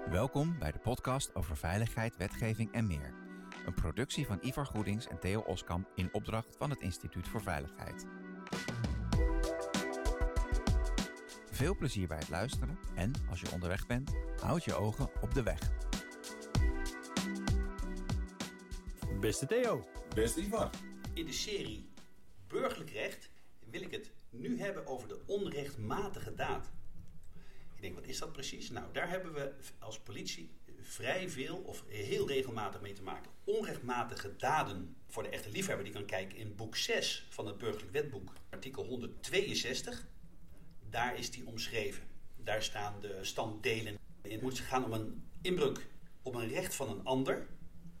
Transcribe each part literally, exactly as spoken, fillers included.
Welkom bij de podcast over veiligheid, wetgeving en meer. Een productie van Ivar Goedings en Theo Oskamp in opdracht van het Instituut voor Veiligheid. Veel plezier bij het luisteren en, als je onderweg bent, houd je ogen op de weg. Beste Theo. Beste Ivar. In de serie Burgerlijk Recht wil ik het nu hebben over de onrechtmatige daad. Ik denk, wat is dat precies? Nou, daar hebben we als politie vrij veel of heel regelmatig mee te maken. Onrechtmatige daden. Voor de echte liefhebber die kan kijken in boek zes van het Burgerlijk Wetboek, artikel honderdtweeënzestig. Daar is die omschreven. Daar staan de standdelen in. Het moet gaan om een inbreuk op een recht van een ander.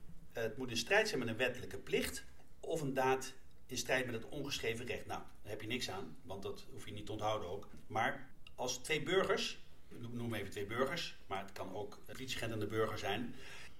Het moet in strijd zijn met een wettelijke plicht of een daad in strijd met het ongeschreven recht. Nou, daar heb je niks aan, want dat hoef je niet te onthouden ook. Maar als twee burgers, ik noem even twee burgers, maar het kan ook een politieagent en de burger zijn.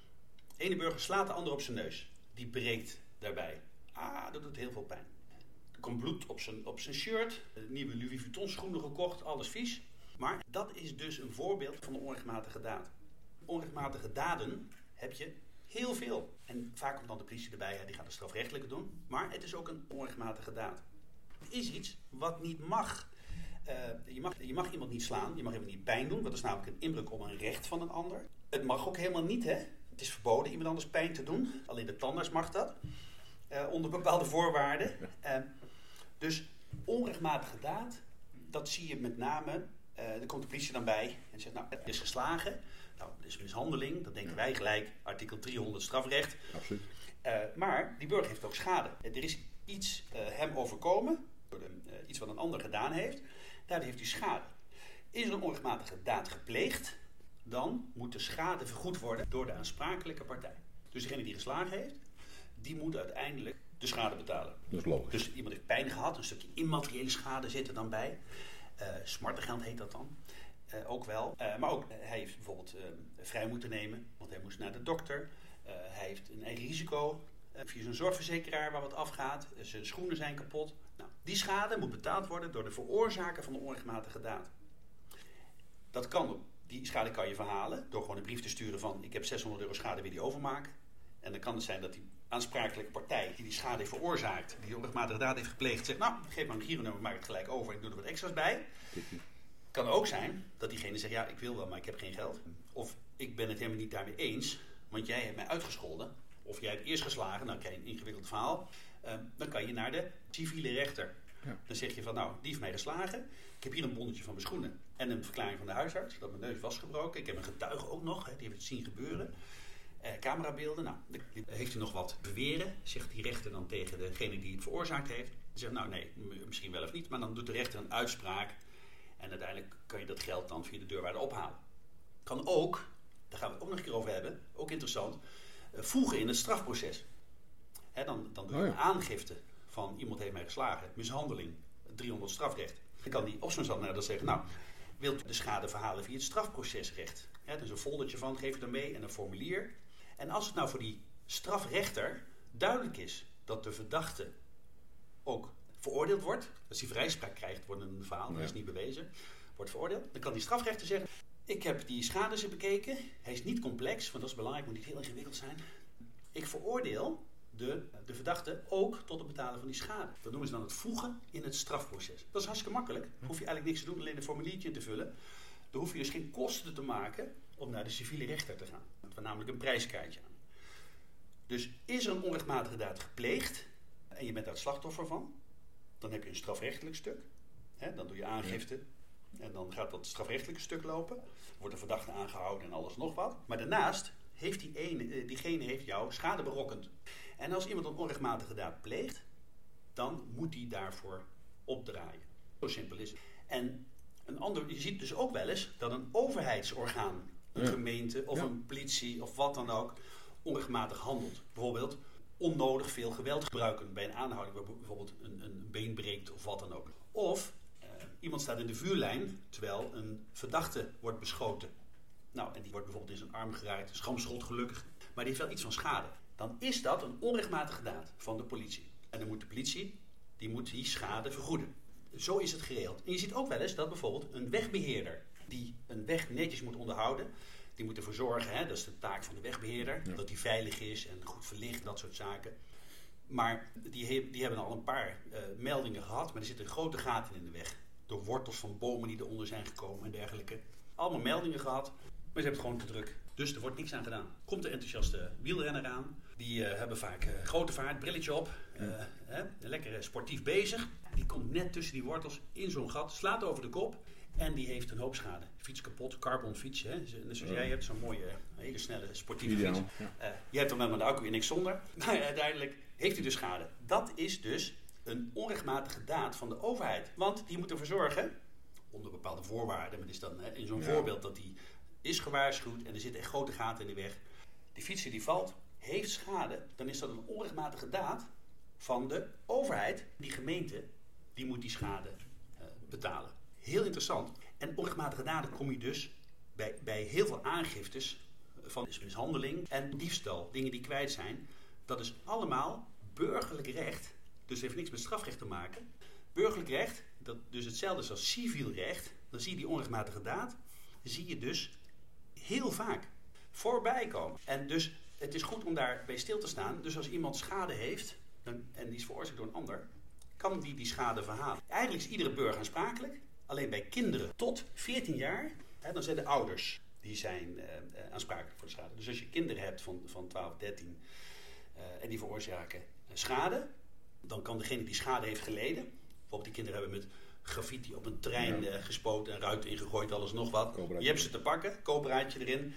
De ene burger slaat de ander op zijn neus. Die breekt daarbij. Ah, dat doet heel veel pijn. Er komt bloed op zijn, op zijn shirt, nieuwe Louis Vuitton schoenen gekocht, alles vies. Maar dat is dus een voorbeeld van een onrechtmatige daad. Onrechtmatige daden heb je heel veel. En vaak komt dan de politie erbij, ja, die gaat het strafrechtelijke doen. Maar het is ook een onrechtmatige daad. Het is iets wat niet mag. Uh, je, mag je mag iemand niet slaan, je mag iemand niet pijn doen, want dat is namelijk een inbreuk op een recht van een ander. Het mag ook helemaal niet, hè. Het is verboden iemand anders pijn te doen. Alleen de tandarts mag dat. Uh, onder bepaalde voorwaarden. Uh, dus onrechtmatige daad, dat zie je met name. Uh, er komt de politie dan bij en zegt, nou, het is geslagen. Nou, het is mishandeling. Dan denken wij gelijk, artikel driehonderd strafrecht. Absoluut. Uh, maar die burger heeft ook schade. Er is iets uh, hem overkomen, door de, uh, iets wat een ander gedaan heeft. Daardoor heeft hij schade. Is er een onrechtmatige daad gepleegd, dan moet de schade vergoed worden door de aansprakelijke partij. Dus degene die geslagen heeft, die moet uiteindelijk de schade betalen. Dat is logisch. Dus iemand heeft pijn gehad, een stukje immateriële schade zit er dan bij. Uh, smartengeld heet dat dan. Uh, ook wel. Uh, maar ook, uh, hij heeft bijvoorbeeld uh, vrij moeten nemen, want hij moest naar de dokter. Uh, hij heeft een eigen risico. Uh, via zijn zorgverzekeraar waar wat afgaat. Uh, zijn schoenen zijn kapot. Nou, die schade moet betaald worden door de veroorzaker van de onrechtmatige daad. Dat kan, die schade kan je verhalen door gewoon een brief te sturen van ik heb zeshonderd euro schade, wil die overmaken. En dan kan het zijn dat die aansprakelijke partij die die schade heeft veroorzaakt, die onrechtmatige daad heeft gepleegd, zegt nou, geef maar een gironummer, maak het gelijk over en ik doe er wat extra's bij. Kan ook zijn dat diegene zegt ja, ik wil wel, maar ik heb geen geld. Of ik ben het helemaal niet daarmee eens, want jij hebt mij uitgescholden. Of jij hebt eerst geslagen, nou krijg je een ingewikkeld verhaal. Uh, dan kan je naar de civiele rechter. Ja. Dan zeg je van nou, die heeft mij geslagen. Ik heb hier een bonnetje van mijn schoenen. En een verklaring van de huisarts dat mijn neus was gebroken. Ik heb een getuige ook nog, hè, die heeft het zien gebeuren. Uh, camerabeelden, nou, heeft u nog wat beweren? Zegt die rechter dan tegen degene die het veroorzaakt heeft. Die zegt nou nee, misschien wel of niet. Maar dan doet de rechter een uitspraak. En uiteindelijk kan je dat geld dan via de deurwaarder ophalen. Kan ook, daar gaan we het ook nog een keer over hebben, ook interessant, uh, voegen in het strafproces. Hè, dan, dan doe je oh ja. een aangifte van iemand heeft mij geslagen, mishandeling, driehonderd strafrecht. Dan kan die opsmansaannemer dan zeggen, nou, wilt u de schade verhalen via het strafprocesrecht? Hè, dus een foldertje van, geef je dan mee en een formulier. En als het nou voor die strafrechter duidelijk is dat de verdachte ook veroordeeld wordt, als hij vrijspraak krijgt, wordt een verhaal, dat is niet bewezen, wordt veroordeeld, dan kan die strafrechter zeggen, ik heb die schades bekeken, hij is niet complex, want dat is belangrijk, moet niet heel ingewikkeld zijn. Ik veroordeel de, de verdachte ook tot het betalen van die schade. Dat noemen ze dan het voegen in het strafproces. Dat is hartstikke makkelijk, dan hoef je eigenlijk niks te doen, alleen een formuliertje te vullen. Dan hoef je dus geen kosten te maken om naar de civiele rechter te gaan. Dat wordt namelijk een prijskaartje aan. Dus is er een onrechtmatige daad gepleegd en je bent daar het slachtoffer van, dan heb je een strafrechtelijk stuk. Hè, dan doe je aangifte. En dan gaat dat strafrechtelijke stuk lopen. Wordt de verdachte aangehouden en alles nog wat. Maar daarnaast heeft die ene, diegene heeft jou schade berokkend. En als iemand een onrechtmatige daad pleegt, dan moet die daarvoor opdraaien. Zo simpel is het. En een ander, je ziet dus ook wel eens dat een overheidsorgaan, een ja. gemeente of ja. een politie of wat dan ook, onrechtmatig handelt. Bijvoorbeeld onnodig veel geweld gebruiken bij een aanhouding, waar bijvoorbeeld een, een been breekt of wat dan ook. Of uh, iemand staat in de vuurlijn terwijl een verdachte wordt beschoten. Nou, en die wordt bijvoorbeeld in zijn arm geraakt, schamschot gelukkig, maar die heeft wel iets van schade. Dan is dat een onrechtmatige daad van de politie. En dan moet de politie, die moet die schade vergoeden. Zo is het geregeld. En je ziet ook wel eens dat bijvoorbeeld een wegbeheerder die een weg netjes moet onderhouden, Die moeten ervoor zorgen, hè, dat is de taak van de wegbeheerder, ja. dat die veilig is en goed verlicht, dat soort zaken. Maar die, he- die hebben al een paar uh, meldingen gehad, maar er zitten grote gaten in de weg. Door wortels van bomen die eronder zijn gekomen en dergelijke. Allemaal meldingen gehad, maar ze hebben het gewoon te druk. Dus er wordt niks aan gedaan. Komt de enthousiaste wielrenner aan. Die uh, hebben vaak uh, grote vaart, brilletje op. Uh, hè, lekker sportief bezig. Die komt net tussen die wortels in zo'n gat, slaat over de kop. En die heeft een hoop schade. Fiets kapot, carbon fiets. Hè. Zoals ja. jij hebt, zo'n mooie, hele snelle sportieve Ideaal. fiets. Ja. Uh, jij hebt hem met de accu en niks zonder. Maar uiteindelijk heeft hij dus schade. Dat is dus een onrechtmatige daad van de overheid. Want die moet ervoor zorgen, onder bepaalde voorwaarden. Maar is dan hè, in zo'n ja. voorbeeld dat die is gewaarschuwd en er zitten echt grote gaten in de weg. Die fietser die valt, heeft schade. Dan is dat een onrechtmatige daad van de overheid. Die gemeente, die moet die schade uh, betalen. Heel interessant. En onrechtmatige daden kom je dus bij, bij heel veel aangiftes van mishandeling en diefstal. Dingen die kwijt zijn. Dat is allemaal burgerlijk recht. Dus het heeft niks met strafrecht te maken. Burgerlijk recht, dat dus hetzelfde is als civiel recht. Dan zie je die onrechtmatige daad. Zie je dus heel vaak voorbij komen. En dus het is goed om daarbij stil te staan. Dus als iemand schade heeft dan, en die is veroorzaakt door een ander, kan die die schade verhalen. Eigenlijk is iedere burger aansprakelijk. Alleen bij kinderen tot veertien jaar, hè, dan zijn de ouders die zijn uh, uh, aansprakelijk voor de schade. Dus als je kinderen hebt van, van twaalf, dertien uh, en die veroorzaken uh, schade, dan kan degene die schade heeft geleden, bijvoorbeeld die kinderen hebben met graffiti op een trein ja. uh, gespoten en ruiten ingegooid, alles nog wat. Kooperaadje. Je hebt ze te pakken, kooperaadje erin.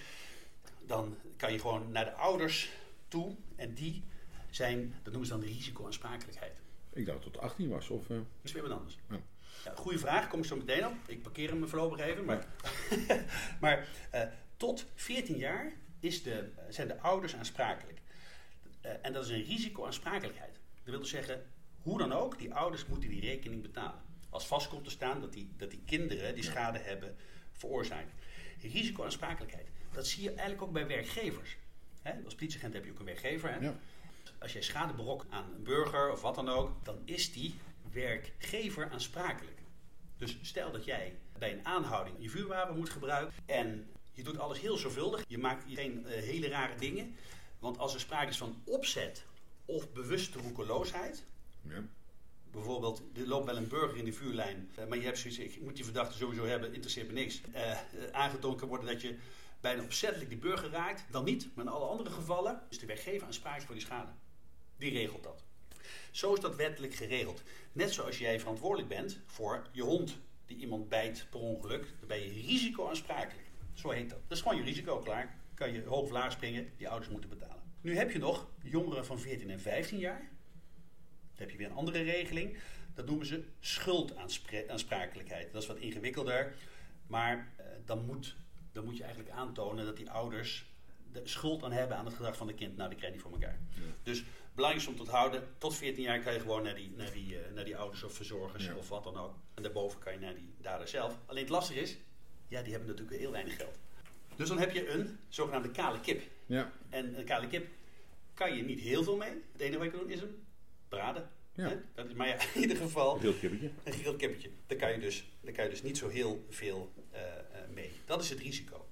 Dan kan je gewoon naar de ouders toe en die zijn, dat noemen ze dan de risicoaansprakelijkheid. Ik dacht dat het achttien was. Of, uh... Dat is weer wat anders. Ja. Ja, goeie vraag, kom ik zo meteen op. Ik parkeer hem voorlopig even. Maar, ja. maar uh, tot veertien jaar is de, zijn de ouders aansprakelijk. Uh, en dat is een risicoaansprakelijkheid. Dat wil dus zeggen, hoe dan ook, die ouders moeten die rekening betalen. Als vast komt te staan dat die, dat die kinderen die schade ja. hebben veroorzaakt. Risicoaansprakelijkheid, dat zie je eigenlijk ook bij werkgevers. Hè? Als politieagent heb je ook een werkgever. Hè? Ja. Als jij schade berokkent aan een burger of wat dan ook, dan is die werkgever aansprakelijk. Dus stel dat jij bij een aanhouding je vuurwapen moet gebruiken en je doet alles heel zorgvuldig. Je maakt geen uh, hele rare dingen. Want als er sprake is van opzet of bewuste roekeloosheid. Ja. Bijvoorbeeld, er loopt wel een burger in de vuurlijn. Uh, maar je hebt zoiets, ik moet die verdachte sowieso hebben, interesseert me niks. Uh, uh, aangetoond kan worden dat je bijna opzettelijk die burger raakt. Dan niet, maar in alle andere gevallen is de werkgever aansprakelijk voor die schade. Die regelt dat. Zo is dat wettelijk geregeld. Net zoals jij verantwoordelijk bent voor je hond die iemand bijt per ongeluk, dan ben je risicoaansprakelijk. Zo heet dat. Dat is gewoon je risico, klaar. Kan je hoog of laag springen, die ouders moeten betalen. Nu heb je nog jongeren van veertien en vijftien jaar. Dan heb je weer een andere regeling. Dat noemen ze schuldaansprakelijkheid. Dat is wat ingewikkelder. Maar uh, dan, moet, dan moet je eigenlijk aantonen dat die ouders de schuld aan hebben aan het gedrag van het kind. Nou, die krijg je niet voor elkaar. Ja. Dus belangrijk is om te onthouden, tot veertien jaar kan je gewoon naar die, naar die, uh, naar die ouders of verzorgers ja. of wat dan ook. En daarboven kan je naar die dader zelf. Alleen het lastige is, ja, die hebben natuurlijk heel weinig geld. Dus dan heb je een zogenaamde kale kip. Ja. En een kale kip kan je niet heel veel mee. Het enige wat je kan doen is hem braden. Ja. Dat is, maar ja, in ieder geval een gegrild kippetje. Een gegrild kippetje. Daar kan je dus, daar kan je dus niet zo heel veel uh, uh, mee. Dat is het risico.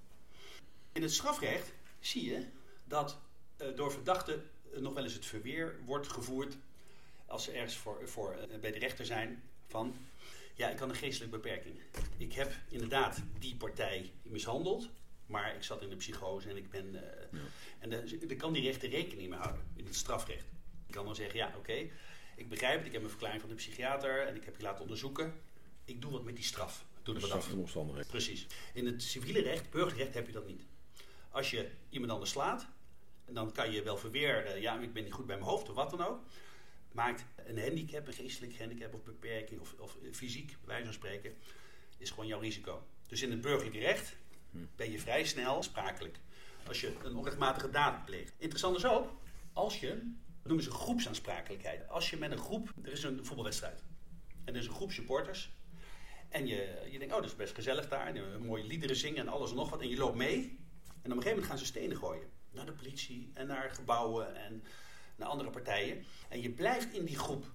In het strafrecht zie je dat uh, door verdachten uh, nog wel eens het verweer wordt gevoerd als ze ergens voor, voor, uh, bij de rechter zijn van ja, ik had een geestelijke beperking. Ik heb inderdaad die partij mishandeld, maar ik zat in de psychose en ik ben... Uh, ja. En daar kan die rechter rekening mee houden in het strafrecht. Ik kan dan zeggen, ja oké, okay, ik begrijp het, ik heb een verklaring van de psychiater en ik heb je laten onderzoeken. Ik doe wat met die straf. Doe er wat af. Omstandigheden. Precies. In het civiele recht, burgerrecht, heb je dat niet. Als je iemand anders slaat, dan kan je wel verweren, ja, ik ben niet goed bij mijn hoofd of wat dan ook. Maakt een handicap, een geestelijk handicap of beperking of, of fysiek, bij wijze van spreken, is gewoon jouw risico. Dus in het burgerlijk recht ben je vrij snel aansprakelijk als je een onrechtmatige daad pleegt. Interessant is ook, als je, dat noemen ze groepsaansprakelijkheid. Als je met een groep, er is een voetbalwedstrijd en er is een groep supporters en je, je denkt, oh, dat is best gezellig daar, en mooie liederen zingen en alles en nog wat en je loopt mee en op een gegeven moment gaan ze stenen gooien. Naar de politie en naar gebouwen en naar andere partijen. En je blijft in die groep.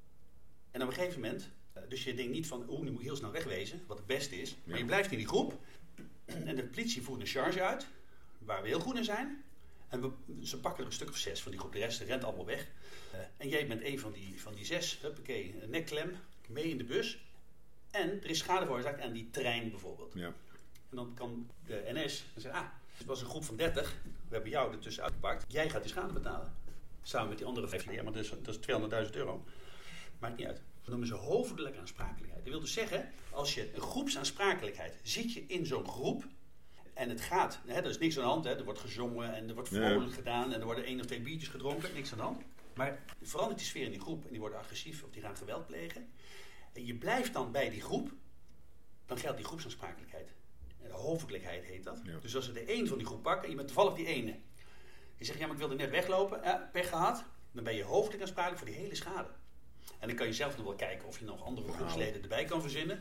En op een gegeven moment, dus je denkt niet van, oeh, nu moet ik heel snel wegwezen, wat het beste is. Maar je blijft in die groep. En de politie voert een charge uit. waar we heel goed in zijn. En we, ze pakken er een stuk of zes van die groep. De rest rent allemaal weg. Uh, en jij bent een van die, van die zes. Huppakee, een nekklem. Mee in de bus. En er is schade veroorzaakt aan die trein bijvoorbeeld. Ja. En dan kan de N S zeggen, ah, het was een groep van dertig. We hebben jou ertussen uitgepakt. Jij gaat die schade betalen. Samen met die andere vijftien. Ja, maar dat is, dat is tweehonderdduizend euro. Maakt niet uit. Dat noemen ze hoofdelijke aansprakelijkheid. Dat wil dus zeggen, als je een groepsaansprakelijkheid, zit je in zo'n groep en het gaat, hè, er is niks aan de hand, hè, er wordt gezongen en er wordt vrolijk ja. gedaan en er worden één of twee biertjes gedronken, niks aan de hand. Maar verandert die sfeer in die groep en die worden agressief of die gaan geweld plegen. En je blijft dan bij die groep, dan geldt die groepsaansprakelijkheid. En de hoofdelijkheid heet dat. Ja. Dus als ze de één van die groep pakken en je bent toevallig die ene. Je zegt, ja, maar ik wilde net weglopen, ja, pech gehad. Dan ben je hoofdelijk aansprakelijk voor die hele schade. En dan kan je zelf nog wel kijken of je nog andere groepsleden erbij kan verzinnen.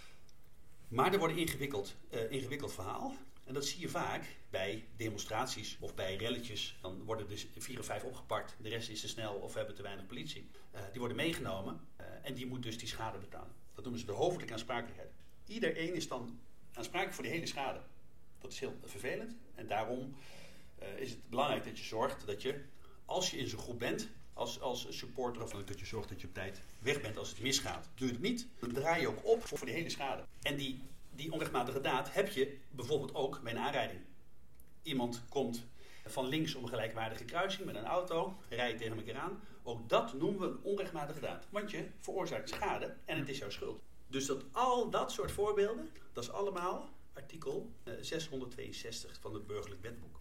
Maar er wordt een ingewikkeld, uh, ingewikkeld verhaal. En dat zie je vaak bij demonstraties of bij relletjes. Dan worden er vier of vijf opgepakt. De rest is te snel of we hebben te weinig politie. Uh, die worden meegenomen uh, en die moet dus die schade betalen. Dat noemen ze de hoofdelijke aansprakelijkheid. Iedereen is dan aansprakelijk voor die hele schade. Dat is heel vervelend. En daarom uh, is het belangrijk dat je zorgt dat je, als je in zo'n groep bent, als, als supporter, of dat je zorgt dat je op tijd weg bent als het misgaat. Doe je het niet, dan draai je ook op voor, voor die hele schade. En die, die onrechtmatige daad heb je bijvoorbeeld ook bij een aanrijding. Iemand komt van links om een gelijkwaardige kruising met een auto, rijdt tegen elkaar aan. Ook dat noemen we een onrechtmatige daad. Want je veroorzaakt schade en het is jouw schuld. Dus dat al dat soort voorbeelden, dat is allemaal artikel zeshonderdtweeënzestig van het Burgerlijk Wetboek.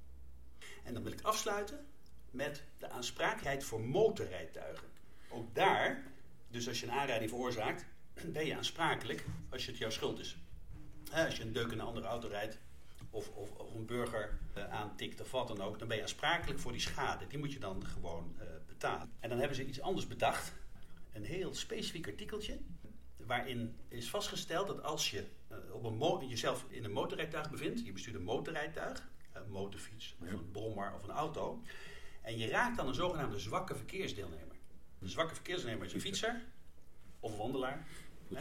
En dan wil ik afsluiten met de aansprakelijkheid voor motorrijtuigen. Ook daar, dus als je een aanrijding veroorzaakt, ben je aansprakelijk als het jouw schuld is. Als je een deuk in een andere auto rijdt, of, of, of een burger uh, aantikt of wat dan ook, dan ben je aansprakelijk voor die schade. Die moet je dan gewoon uh, betalen. En dan hebben ze iets anders bedacht. Een heel specifiek artikeltje, waarin is vastgesteld dat als je uh, op een mo- jezelf in een motorrijtuig bevindt, je bestuurt een motorrijtuig, een motorfiets, of een brommer of een auto, en je raakt dan een zogenaamde zwakke verkeersdeelnemer. Een zwakke verkeersdeelnemer is een fietser of een wandelaar. Hè?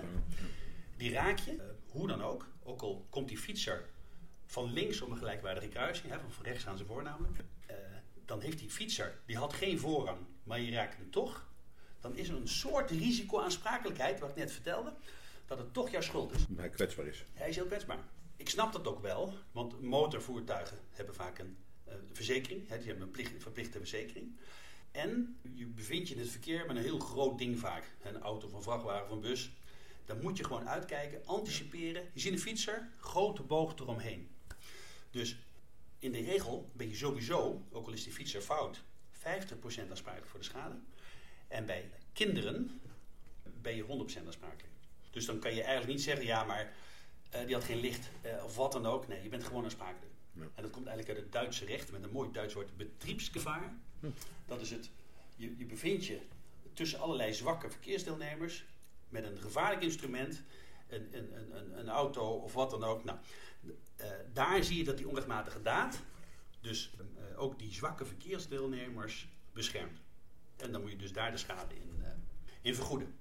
Die raak je, uh, hoe dan ook, ook al komt die fietser van links op een gelijkwaardige kruising, hè, van rechts aan zijn voor namelijk, uh, dan heeft die fietser, die had geen voorrang, maar je raakt hem toch. Dan is er een soort risicoaansprakelijkheid, wat ik net vertelde, dat het toch jouw schuld is. Omdat hij kwetsbaar is. Hij is heel kwetsbaar. Ik snap dat ook wel, want motorvoertuigen hebben vaak een uh, verzekering. Hè, die hebben een plicht, verplichte verzekering. En je bevindt je in het verkeer met een heel groot ding vaak. Een auto, of een vrachtwagen of een bus. Dan moet je gewoon uitkijken, anticiperen. Je ziet een fietser, grote boog eromheen. Dus in de regel ben je sowieso, ook al is die fietser fout, vijftig procent aansprakelijk voor de schade. En bij kinderen ben je honderd procent aansprakelijk. Dus dan kan je eigenlijk niet zeggen, ja, maar uh, die had geen licht uh, of wat dan ook. Nee, je bent gewoon aansprakelijk. Ja. En dat komt eigenlijk uit het Duitse recht met een mooi Duits woord, betriebsgevaar. Hm. Dat is het, je, je bevindt je tussen allerlei zwakke verkeersdeelnemers met een gevaarlijk instrument, een, een, een, een auto of wat dan ook. Nou, uh, daar zie je dat die onrechtmatige daad dus uh, ook die zwakke verkeersdeelnemers beschermt. En dan moet je dus daar de schade in, uh, in vergoeden.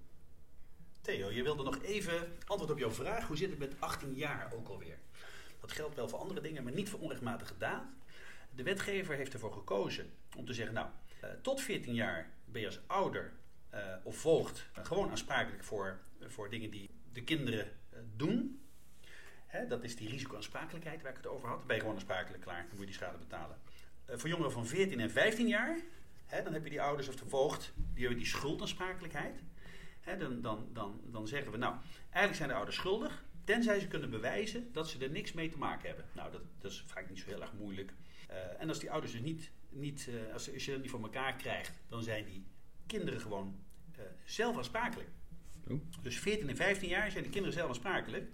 Theo, je wilde nog even antwoord op jouw vraag. Hoe zit het met achttien jaar ook alweer? Dat geldt wel voor andere dingen, maar niet voor onrechtmatige daad. De wetgever heeft ervoor gekozen om te zeggen, nou, uh, tot veertien jaar ben je als ouder uh, of voogd uh, gewoon aansprakelijk voor, uh, voor dingen die de kinderen uh, doen. Hè, dat is die risicoaansprakelijkheid waar ik het over had. Dan ben je gewoon aansprakelijk, klaar, dan moet je die schade betalen. Uh, voor jongeren van veertien en vijftien jaar, hè, dan heb je die ouders of de voogd, die hebben die schuldaanssprakelijkheid. Hè, dan, dan, dan, dan zeggen we, nou, eigenlijk zijn de ouders schuldig, tenzij ze kunnen bewijzen dat ze er niks mee te maken hebben. Nou, dat, dat is vaak niet zo heel erg moeilijk. Uh, en als die ouders dus niet, niet uh, als, als je dat niet voor elkaar krijgt, dan zijn die kinderen gewoon uh, zelf aansprakelijk. Oh. Dus veertien en vijftien jaar zijn de kinderen zelf aansprakelijk.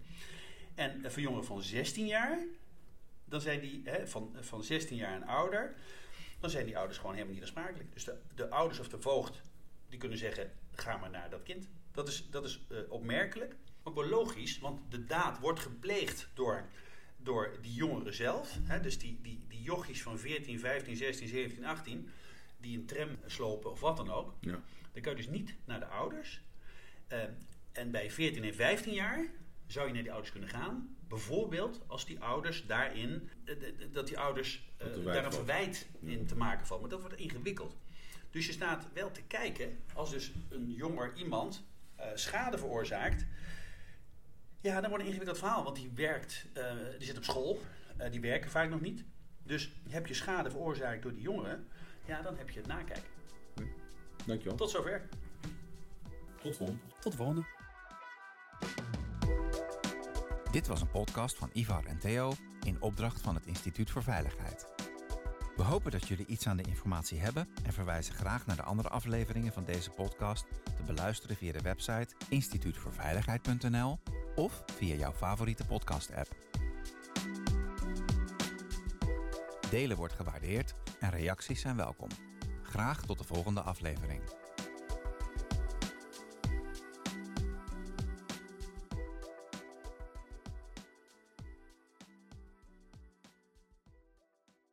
En uh, voor jongeren van zestien jaar, dan zijn die hè, van, uh, van zestien jaar en ouder, dan zijn die ouders gewoon helemaal niet aansprakelijk. Dus de, de ouders of de voogd, die kunnen zeggen, ga maar naar dat kind. Dat is, dat is uh, opmerkelijk, ook wel logisch, want de daad wordt gepleegd door, door die jongeren zelf. Hè, dus die, die, die jochies van veertien, vijftien, zestien, zeventien, achttien, die een tram slopen of wat dan ook. Ja. Dan kan je dus niet naar de ouders. Uh, en bij veertien en vijftien jaar zou je naar die ouders kunnen gaan. Bijvoorbeeld als die ouders daarin, dat die ouders uh, daar een verwijt in te maken valt. Maar dat wordt ingewikkeld. Dus je staat wel te kijken, als dus een jonger iemand uh, schade veroorzaakt. Ja, dan wordt het een ingewikkeld verhaal. Want die werkt, uh, die zit op school. Uh, die werken vaak nog niet. Dus heb je schade veroorzaakt door die jongeren. Ja, dan heb je het nakijken. Dankjewel. Tot zover. Tot volgende. Tot de volgende. Dit was een podcast van Ivar en Theo in opdracht van het Instituut voor Veiligheid. We hopen dat jullie iets aan de informatie hebben en verwijzen graag naar de andere afleveringen van deze podcast te beluisteren via de website instituut voor veiligheid punt n l of via jouw favoriete podcast-app. Delen wordt gewaardeerd en reacties zijn welkom. Graag tot de volgende aflevering.